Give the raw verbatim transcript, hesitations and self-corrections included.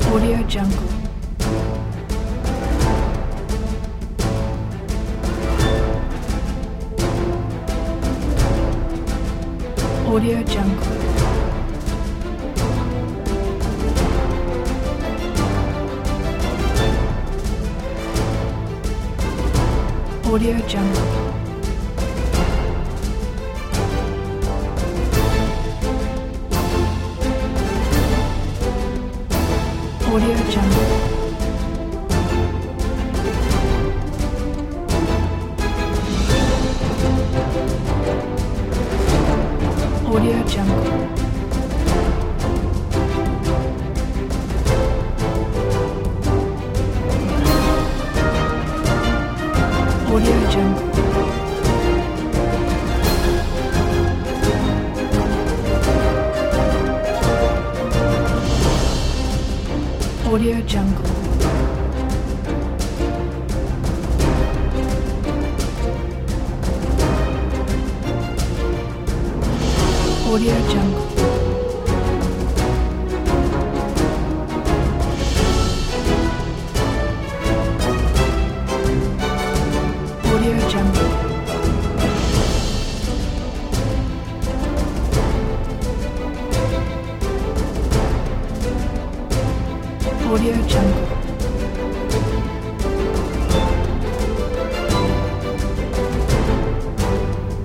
Audio Jungle. Audio Jungle. Audio Jungle. Audio Jungle. Audio Jungle. Audio Jungle. Audio Jungle. Audio Jungle. Audio Jungle. Audio Jungle.